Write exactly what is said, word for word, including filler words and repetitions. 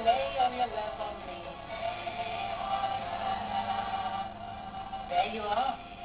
lay all your love on me. There you are.